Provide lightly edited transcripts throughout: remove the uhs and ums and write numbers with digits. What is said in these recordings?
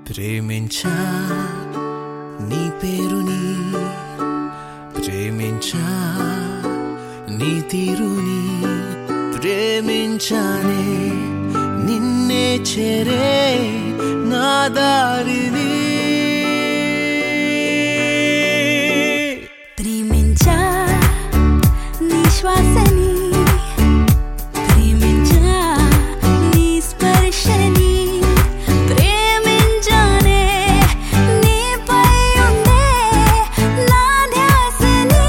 ప్రేమించా నీ పేరుని, ప్రేమించా నీ తీరుని, ప్రేమించానే నిన్నే చేరే నా దారిని. ప్రేమించా నీ శ్వాసని, ప్రేమించా నీ స్పర్శని, ప్రేమించానే నీపై ఉండే నా ధ్యాసని.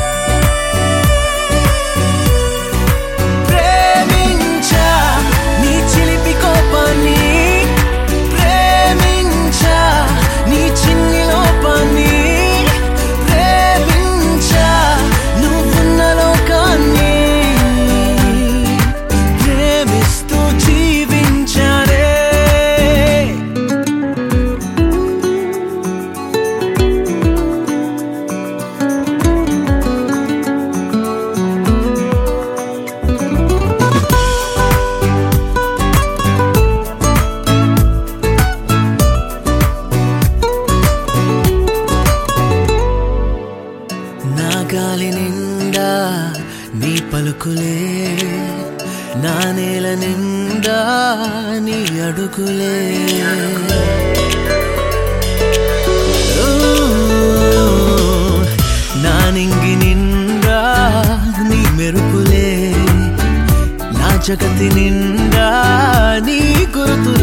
ప్రేమించా నీ చిలిపి కోపాన్ని, ప్రేమించా నీ చిన్ని లోపాన్ని, ప్రేమించా నువ్వున్న లోకాన్ని, ప్రేమిస్తూ జీవించానే. నా గాలి నిండా నీ పలుకులే, నా నేల నిండా నీ అడుగులే. ఓ, నా నింగి నిండా నీ మెరుపులే, నా జగతి నిండా నీ గురుతులే.